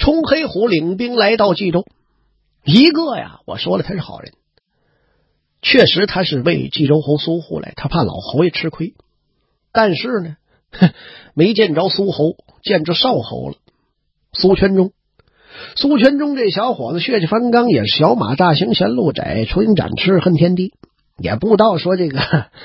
冲黑虎领兵来到冀州，一个呀，我说了他是好人，确实他是为冀州侯苏护来，他怕老侯爷吃亏，但是呢，没见着苏侯，见着少侯了，苏全忠。苏全忠这小伙子血气方刚，也是小马大行前路窄，出营展翅恨天地，也不知道说这个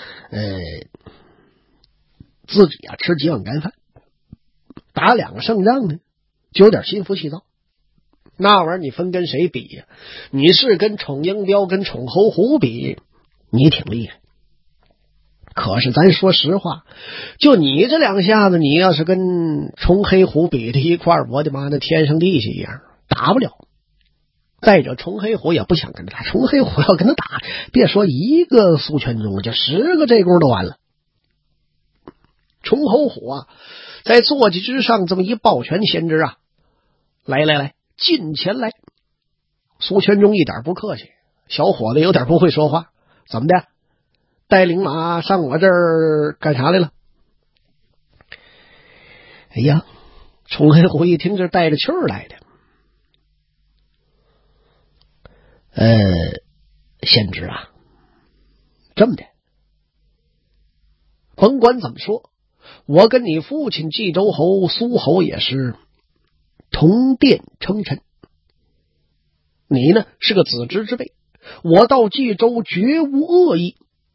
自己啊吃几碗干饭，打2个胜仗呢，就有点心浮气躁。那玩意儿你分跟谁比呀？你是跟宠英彪跟宠侯虎比，你挺厉害。可是咱说实话，就你这2下子，你要是跟冲黑虎比在一块儿，我的妈，那天上地下一样，打不了。再者，冲黑虎也不想跟他打，冲黑虎要跟他打，别说一个苏全忠，就10个这功都完了。冲侯虎啊，在坐骑之上这么一抱拳，先知啊，来，近前来。苏全忠一点不客气，小伙子有点不会说话，怎么的？带领马上我这儿干啥来了？哎呀，冲黑虎一听这带着气儿来的。先知啊，这么的，甭管怎么说，我跟你父亲冀州侯苏侯也是同殿称臣，你呢是个子侄之辈，我到冀州绝无恶意，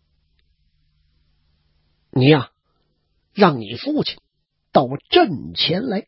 你呀，让你父亲到阵前来，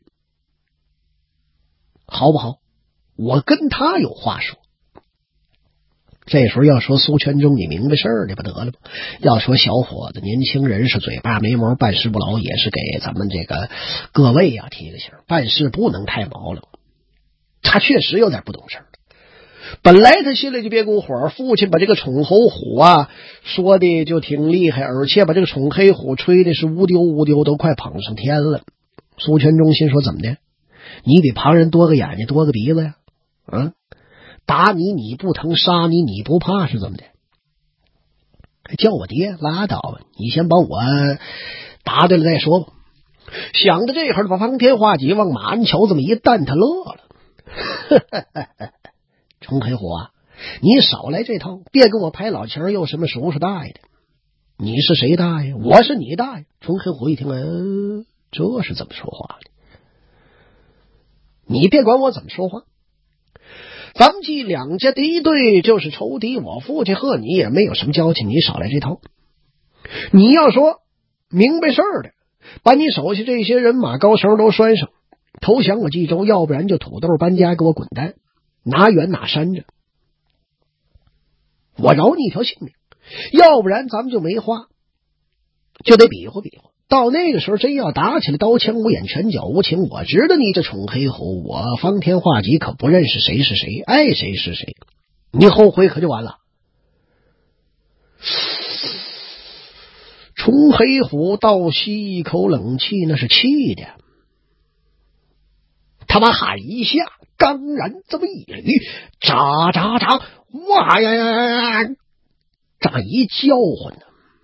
好不好？我跟他有话说。这时候要说苏全忠，你明白事儿的不得了吧？要说小伙子年轻人是嘴巴没毛，办事不牢，也是给咱们这个各位啊提个醒，办事不能太毛了。他确实有点不懂事儿。本来他心里就别股火，父亲把这个宠侯虎啊说的就挺厉害，而且把这个宠黑虎吹的是无丢，都快捧上天了。苏全忠心说，怎么的？你比旁人多个眼睛多个鼻子呀？打你不疼，杀你不怕是怎么的？叫我爹拉倒吧，你先把我打对了再说吧。想到这会儿，把方天画戟往马鞍桥这么一担，他乐了。冲黑虎啊，你少来这套，别跟我拍老钱又什么叔叔大爷的。你是谁大爷？我是你大爷。冲黑虎一听，这是怎么说话的？你别管我怎么说话，咱们冀两家敌对就是仇敌，我父亲和你也没有什么交情，你少来这套。你要说明白事儿的，把你手下这些人马高绳都拴上，投降我冀州，要不然就土豆搬家给我滚蛋，哪远哪山着，我饶你一条性命。要不然咱们就没话，就得比划比划。到那个时候真要打起来，刀枪无眼，拳脚无情，我知道你这宠黑虎，我方天画戟可不认识谁是谁，爱谁是谁，你后悔可就完了。宠黑虎倒吸一口冷气，那是气的他妈喊一下，刚然这么一捋，喳，哇呀，这一叫唤呢，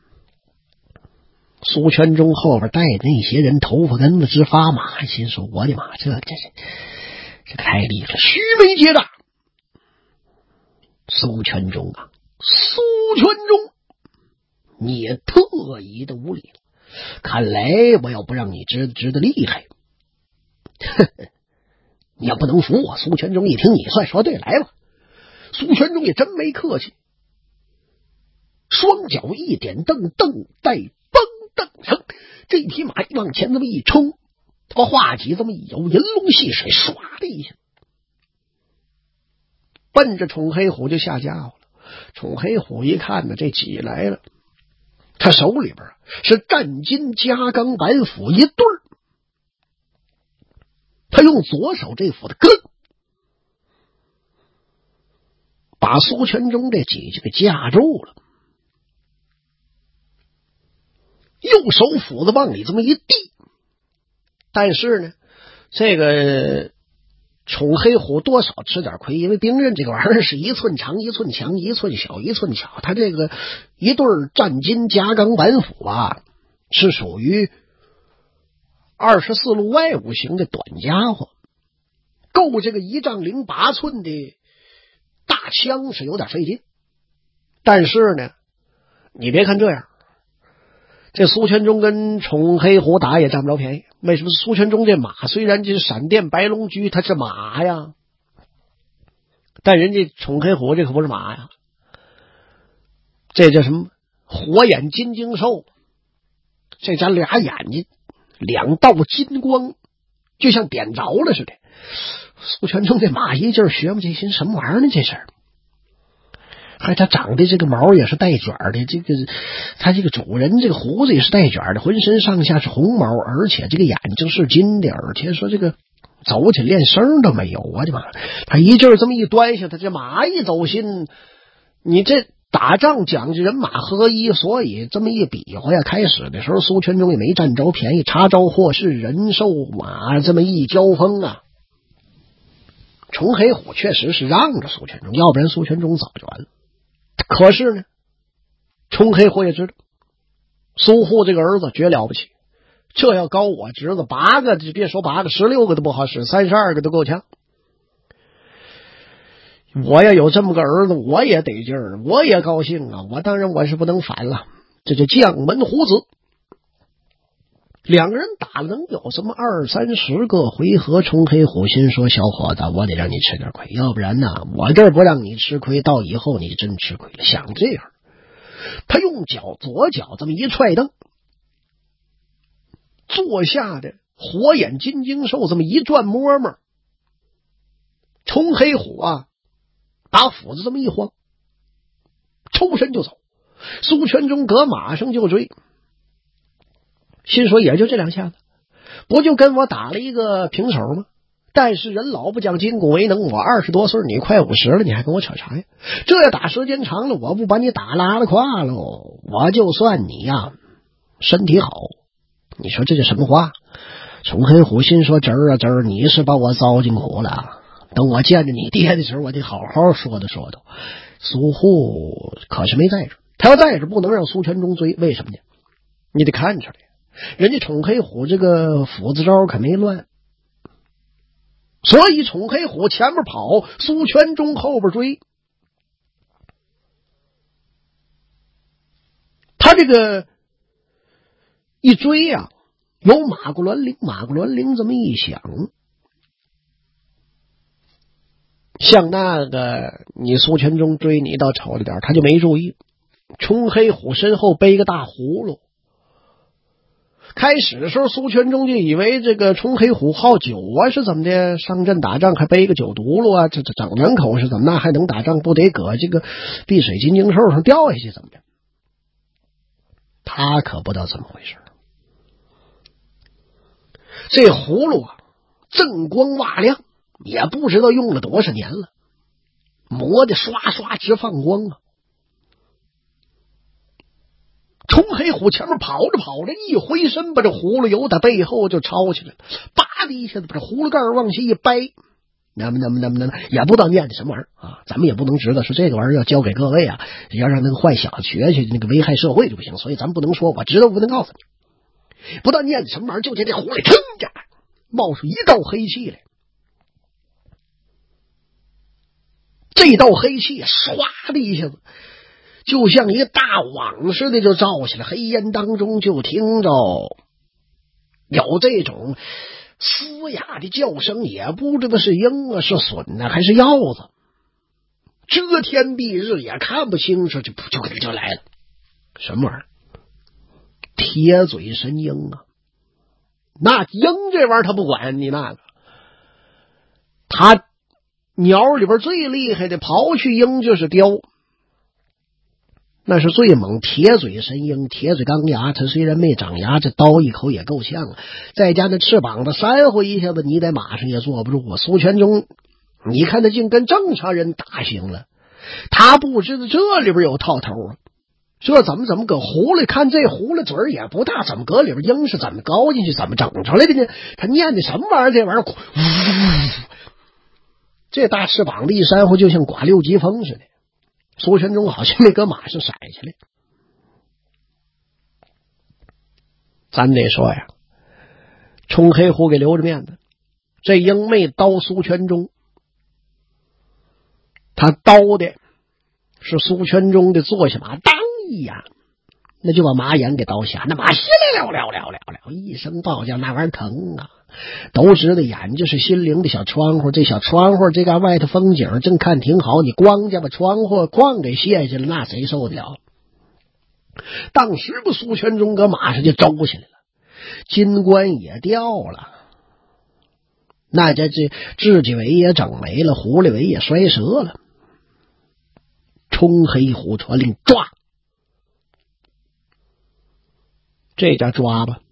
苏全忠后边带着那些人头发根子直发麻，心说我的妈，这太厉害了，须眉结大。苏全忠啊，苏全忠，你也特意的无礼了，看来我要不让你知道厉害，你要不能服我。苏全忠一听，你算说对，来吧。苏全忠也真没客气，双脚一点蹬带蹬上，这匹马往前这么一冲，他把画戟这么一摇，银龙戏水，唰的一下奔着宠黑虎就下家伙了。宠黑虎一看呢，这戟来了，他手里边是战金加钢板斧一对儿，他用左手这斧的咯，把苏全忠这戟就给架住了，右手斧子往里这么一递。但是呢，这个宠黑虎多少吃点亏，因为兵刃这个玩意儿是1寸长1寸强，1寸小1寸巧，他这个一对战金加钢板斧啊，是属于24路外五型的短家伙， 够这个1丈08寸的大枪是有点费劲。但是呢，你别看这样，这苏全忠跟崇黑虎打也占不着便宜。为什么？苏全忠这马虽然这是闪电白龙驹，它是马呀，但人家崇黑虎这可不是马呀，这叫什么？火眼金睛兽。这家俩眼睛2道金光，就像点着了似的。苏全忠这马一劲学不进心，什么玩意儿呢？这是。还他长的这个毛也是带卷的，这个他这个主人这个胡子也是带卷的，浑身上下是红毛，而且这个眼睛是金的，而且说这个走起连声都没有。我的妈！他一劲这么一端下，他这马一走心，你这打仗讲究人马合一，所以这么一比划呀，开始的时候苏全忠也没占着便宜，查着货是人兽马这么一交锋啊。崇黑虎确实是让着苏全忠，要不然苏全忠早就完了。可是呢，崇黑虎也知道苏护这个儿子绝了不起，这要高我侄子8个，别说8个，16个都不好使，32个都够呛。我要有这么个儿子，我也得劲儿，我也高兴啊！我当然我是不能反了，这就将门虎子。2个人打了能有什么20、30个回合，崇黑虎心说：小伙子，我得让你吃点亏，要不然呢，我这儿不让你吃亏，到以后你真吃亏了。想这样，他用左脚这么一踹蹬，坐下的火眼金睛兽这么一转摸摸，崇黑虎啊，把斧子这么一晃，抽身就走。苏全忠搁马上就追，心说也就这2下子，不就跟我打了一个平手吗？但是人老不讲筋骨为能，我20多岁，你快50了，你还跟我扯啥呀？这要打时间长了，我不把你打拉了胯喽？我就算你呀身体好，你说这是什么话？崇黑虎心说：侄儿啊侄儿，你是把我糟践苦了，等我见着你爹的时候，我得好好说道说道。苏护可是没在这，他要在这不能让苏全忠追，为什么呢？你得看出来，人家崇黑虎这个斧子招可没乱，所以崇黑虎前面跑，苏全忠后边追。他这个一追呀，有马骨銮铃，马骨銮铃这么一响，像那个你苏全忠追你倒瞅着点，他就没注意。崇黑虎身后背个大葫芦，开始的时候苏全忠就以为这个崇黑虎好酒啊，是怎么的？上阵打仗还背个酒毒噜啊？这整两口是怎么？那还能打仗？不得搁这个碧水金睛兽上掉下去怎么的？他可不知道怎么回事。这葫芦啊，锃光瓦亮，也不知道用了多少年了，磨的刷刷直放光啊。崇黑虎前面跑着跑着，一回身把这葫芦由他背后就抄起来了，叭的一下子把这葫芦盖往下一掰，那么也不知道念的什么玩意儿啊！咱们也不能知道说这个玩意儿要教给各位啊，要让那个坏小子学去，那个危害社会就不行，所以咱们不能说我知道，不能告诉你，不知道念的什么玩意儿，就见这葫芦腾家冒出一道黑气来，这道黑气唰的一下子就像一大网似的就照起来，黑烟当中就听着有这种嘶哑的叫声，也不知道是鹰啊是隼啊还是鹞子，遮天蔽日也看不清楚，就给就来了。什么玩意儿？铁嘴神鹰啊！那鹰这玩意儿他不管你那个，他鸟里边最厉害的刨去鹰就是雕，那是最猛。铁嘴神鹰，铁嘴钢牙，它虽然没长牙，这刀一口也够呛了。再加那翅膀子3回一下子，你在马上也坐不住啊。苏全忠，你看他竟跟正常人打行了，他不知道这里边有套头啊。这怎么搁葫芦？看这葫芦嘴儿也不大，怎么搁里边鹰是怎么高进去，怎么整出来的呢？他念的什么玩意儿？这玩意儿，这大翅膀的一扇呼，就像刮6级风似的。苏全忠好像没搁马上甩下来。咱得说呀，崇黑虎给留着面子， 这鹰没刀苏全忠，他刀的是苏全忠的坐下马，当一呀，那就把马眼给刀下，那马稀了一声爆叫，那玩意儿疼啊！都知道眼睛是心灵的小窗户，这小窗户这个外头风景正看挺好，你光家把窗户框给卸下了，那谁受得了？当时不苏全忠搁马上就周起来了，金冠也掉了，那这雉鸡尾也整没了，狐狸尾也摔折了。冲黑虎传令抓，这叫抓吧，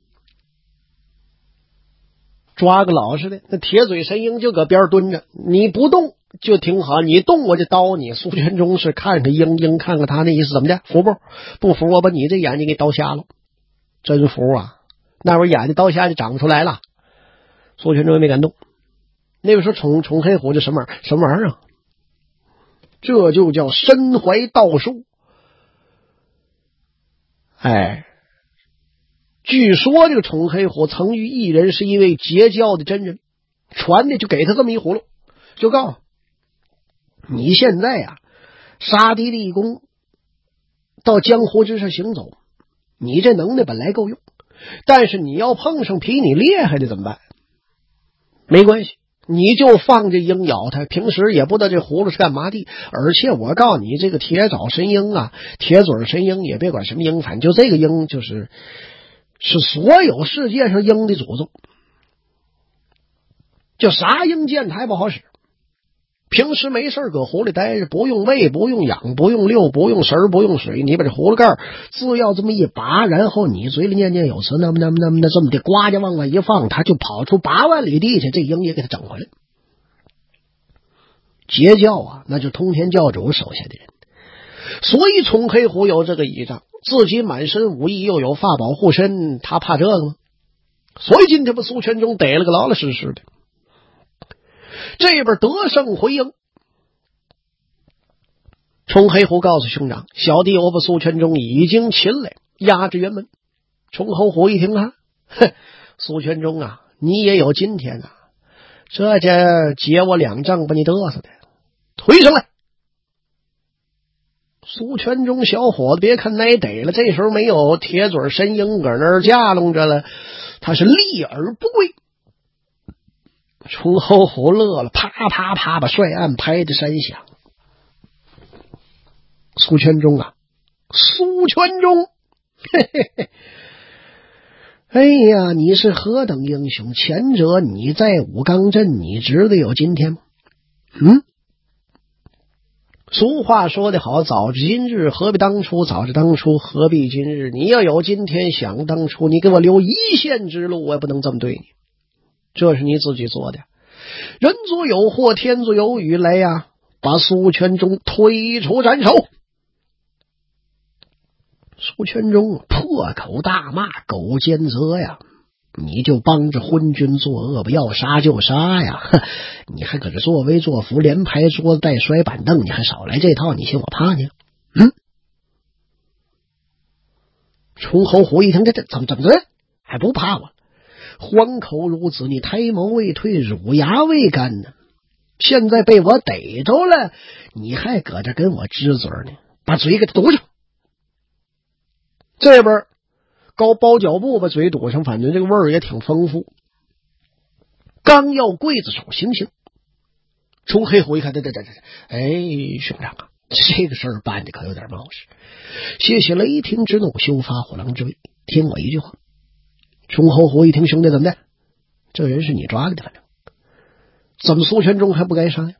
抓个老实的。那铁嘴神鹰就搁边蹲着，你不动就挺好，你动我就刀你。苏全忠是看着鹰看看他那意思，怎么的？服不？不服我把你这眼睛给刀瞎了。真服啊！那会儿眼睛刀瞎就长出来了。苏全忠也没敢动。那个时候冲黑虎这什么玩意儿啊？这就叫身怀道术。据说这个冲黑虎曾遇一人是一位截教的真人，传的就给他这么一葫芦，就告诉你现在啊，杀敌立功，到江湖之上行走，你这能耐本来够用，但是你要碰上比你厉害的怎么办？没关系，你就放这鹰咬他，平时也不知道这葫芦是干嘛的。而且我告诉你，这个铁爪神鹰啊，铁嘴神鹰也别管什么鹰，反正就这个鹰是所有世界上鹰的祖宗，就啥鹰见它还不好使。平时没事搁湖里待着，不用喂，不用养，不用遛，不用食，不用水，你把这葫芦盖自要这么一拔，然后你嘴里念念有词，那么这么的呱家往外一放，他就跑出8万里地去，这鹰也给他整回来。截教啊，那就通天教主手下的人，所以冲黑虎有这个倚仗，自己满身武艺又有法宝护身，他怕这个吗？所以今天把苏全忠逮了个老老实实的。这边得胜回营，冲黑虎告诉兄长，小弟我把苏全忠已经擒来，押至辕门。冲黑虎一听啊，苏全忠啊，你也有今天啊，这劫我2仗把你嘚瑟的，推上来。苏全忠小伙子别看挨逮了，这时候没有铁嘴神鹰搁那儿架弄着了，他是立而不归。冲黑虎乐了，啪啪啪把帅案拍的山响。苏全忠啊，苏全忠，嘿嘿嘿，哎呀，你是何等英雄！前者你在武冈镇，你知道有今天吗？俗话说得好，早知今日何必当初，早知当初何必今日。你要有今天想当初，你给我留一线之路，我也不能这么对你。这是你自己做的。人左有祸，天左有雨，来呀，把苏全忠推出斩首。苏全忠破口大骂，狗奸贼呀，你就帮着昏君作恶吧，要杀就杀呀！你还搁这作威作福，连拍桌子带摔板凳，你还少来这套，你信我怕你？冲侯虎一听，这怎么着？还不怕我？黄口孺子，你胎毛未退，乳牙未干呢。现在被我逮着了，你还搁这跟我支嘴呢，把嘴给他堵上。这边高包脚布把嘴堵上，反正这个味儿也挺丰富。刚要刽子手行刑，冲黑虎一看，兄长啊，这个事儿办的可有点冒失。谢谢雷霆之怒，休发虎狼之威，听我一句话。冲侯虎一听，兄弟怎么的？这人是你抓的，反正怎么苏全忠还不该杀呀？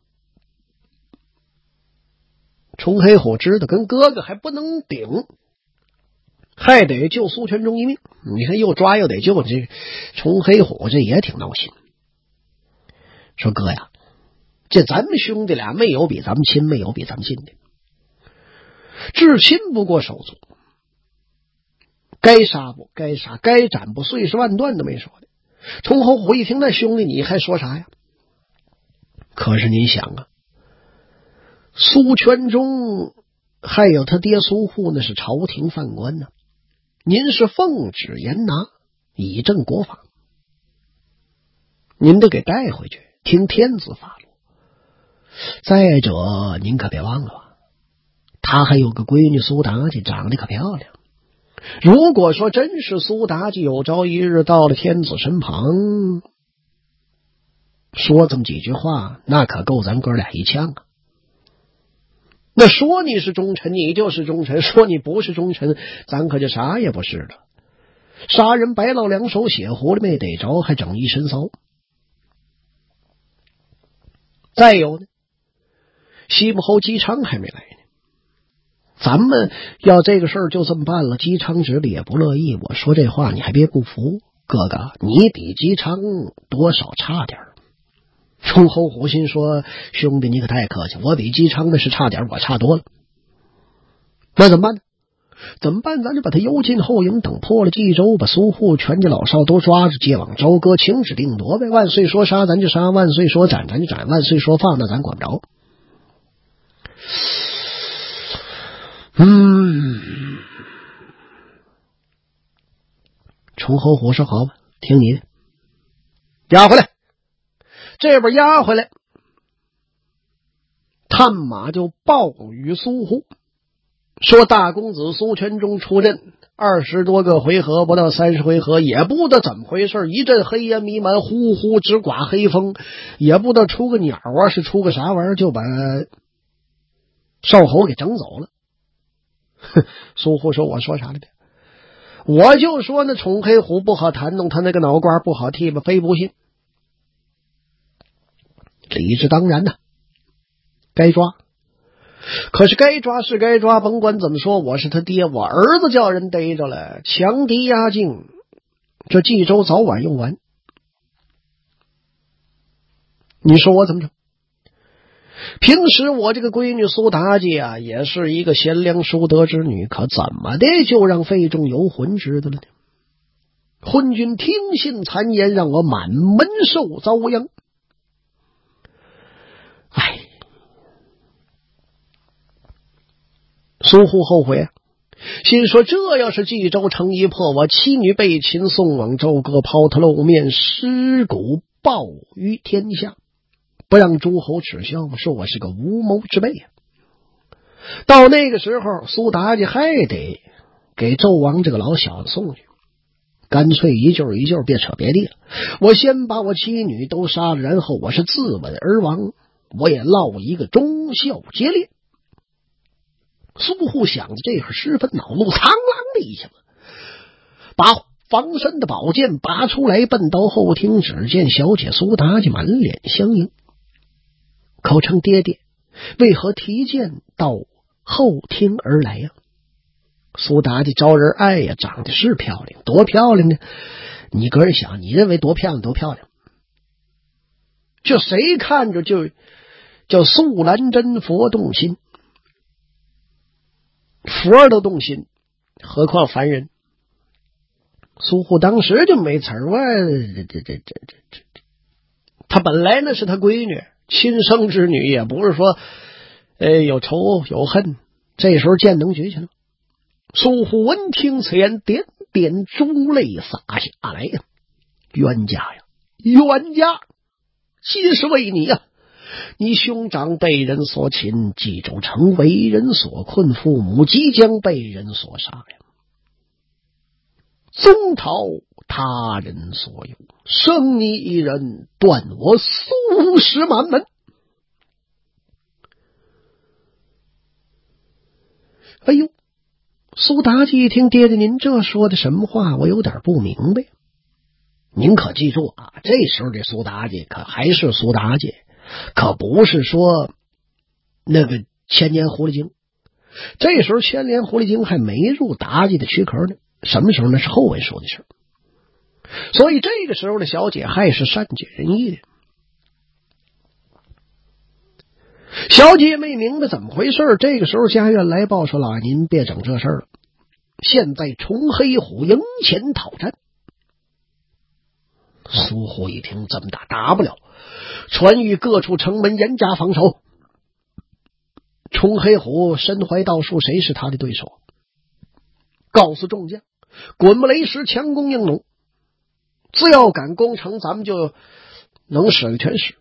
冲黑虎知道跟哥哥还不能顶，还得救苏全忠一命。你看又抓又得救，这冲黑虎这也挺闹心。说哥呀，这咱们兄弟俩没有比咱们亲，没有比咱们近的，至亲不过手足。该杀不该杀，该斩不碎尸万段都没说的。冲侯虎一听，那兄弟你还说啥呀？可是您想啊，苏全忠还有他爹苏护那是朝廷犯官呢，您是奉旨严拿，以正国法。 您得给带回去，听天子发落。再者，您可别忘了吧，他还有个闺女苏妲己，长得可漂亮。如果说真是苏妲己有朝一日到了天子身旁，说这么几句话，那可够咱哥俩一呛啊。那说你是忠臣，你就是忠臣；说你不是忠臣，咱可就啥也不是了。杀人白老两手，血狐狸没逮着，还整一身骚。再有呢，西部侯姬昌还没来呢。咱们要这个事儿就这么办了，姬昌直里也不乐意。我说这话你还别不服，哥哥，你比姬昌多少差点。冲侯虎心说：“兄弟，你可太客气，我比姬昌那是差点，我差多了。那怎么办呢？怎么办？咱就把他幽禁后营，等破了冀州，把苏护全家老少都抓着，接往朝歌，请旨定夺呗。万岁说杀咱就杀，万岁说斩咱就斩，万岁说放那咱管不着。”冲侯虎说：“好吧，听你的，押回来。”这边押回来，探马就报与苏护说：“大公子苏全忠出阵20多个回合，不到30回合，也不知道怎么回事，一阵黑烟弥漫，呼呼直刮黑风，也不知道出个鸟啊，是出个啥玩意儿，就把少侯给整走了。”苏护说：“我说啥来着？我就说那宠黑虎不好弹弄，他那个脑瓜不好剃吧，非不信。理之当然呐，该抓。可是该抓是该抓，甭管怎么说，我是他爹，我儿子叫人逮着了，强敌压境，这冀州早晚用完。你说我怎么着？平时我这个闺女苏妲己啊，也是一个贤良淑德之女，可怎么的就让费仲游魂知道了呢？昏君听信谗言，让我满门受遭殃。哎，苏护后悔啊，心说这要是冀州城一破，我妻女被擒，送往朝歌，抛头露面，尸骨报于天下，不让诸侯耻笑吗？说我是个无谋之辈啊。到那个时候，苏妲己还得给纣王这个老小子送去，干脆一救一救，别扯别地了。我先把我妻女都杀了，然后我是自刎而亡，我也落一个忠孝节烈。苏护想着这会儿十分恼怒，苍啷的一下把防身的宝剑拔出来，奔到后厅，只见小姐苏妲己满脸相迎，口称爹爹，为何提剑到后厅而来呀？苏妲己招人爱呀，长得是漂亮，多漂亮呢？你个人想，你认为多漂亮多漂亮？就谁看着就叫素兰真佛动心，佛都动心，何况凡人？苏护当时就没词儿啊，他本来那是他闺女，亲生之女，也不是说有仇有恨，这时候剑能举起来。苏护闻听此言，点点珠泪洒下来呀，冤家呀，冤家，皆是为你呀！你兄长被人所擒，冀州城为人所困，父母即将被人所杀呀。宗朝他人所有，生你一人，断我苏氏满门。哎呦，苏妲己一听，爹爹您这说的什么话，我有点不明白。您可记住啊，这时候这苏妲己可还是苏妲己，可不是说那个千年狐狸精。这时候千年狐狸精还没入妲己的躯壳呢，什么时候那是后文说的事。所以这个时候的小姐还是善解人意的。小姐没明白怎么回事，这个时候家院来报说：“老爷您别整这事了，现在崇黑虎营前讨战。”苏护一听这么打不了，传谕各处城门严加防守。崇黑虎身怀道术，谁是他的对手？告诉众将，滚木雷石，强攻硬弩，只要敢攻城，咱们就能使的全使。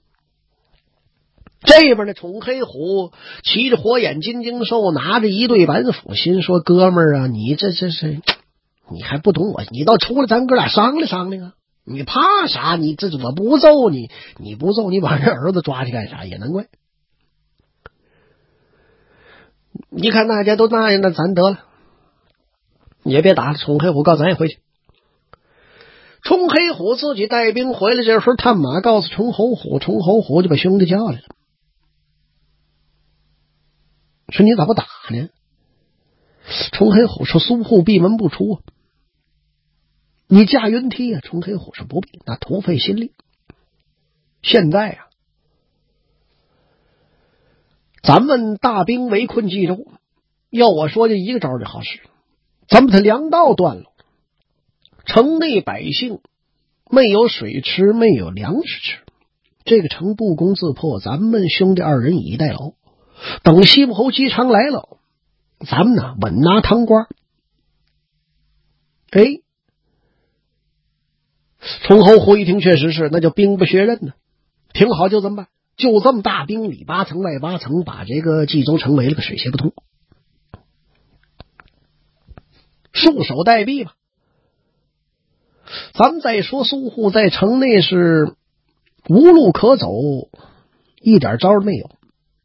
这边呢，宠黑虎骑着火眼金睛兽，拿着一对板斧，心说：哥们儿啊，你这是你还不懂我，你倒出来咱哥俩商量商量啊！你怕啥？你这我不揍你，你不揍你把人儿子抓去干啥？也难怪。你看大家都那样，那咱得了，也别打了。宠黑虎告诉咱也回去。宠黑虎自己带兵回来，这时候探马告诉宠侯虎，宠侯虎就把兄弟叫来了，说你咋不打呢？宠黑虎说苏护闭门不出，你架云梯啊？宠黑虎说不必，那徒费心力。现在啊，咱们大兵围困冀州，要我说就一个招就好使，咱们把粮道断了，城内百姓没有水吃，没有粮食吃，这个城不攻自破，咱们兄弟二人以逸待劳，等西部侯姬昌来了，咱们呢稳拿汤瓜。崇侯虎一听，确实是，那就兵不血刃呢。挺好，就这么办，就这么大兵里8层外8层，把这个冀州城围了个水泄不通，束手待毙吧。咱们再说苏护在城内是无路可走，一点招没有。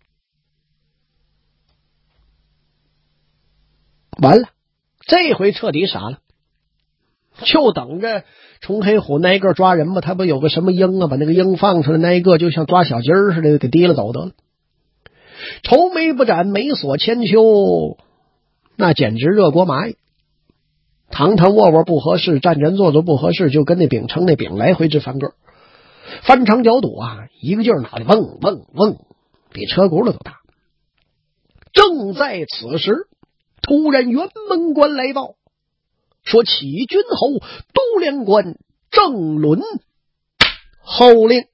完了，这回彻底傻了，就等着崇黑虎那一个抓人吧。他不有个什么鹰啊，把那个鹰放出来，那一个就像抓小鸡儿似的给提了走得了。愁眉不展，眉锁千秋，那简直热锅蚂蚁。躺躺卧卧不合适，站站坐坐不合适，就跟那饼铛那饼来回直翻个，翻长脚肚啊，一个劲儿脑袋嗡嗡嗡，比车轱辘都大。正在此时，突然辕门关来报，说启军侯都梁关郑伦候令。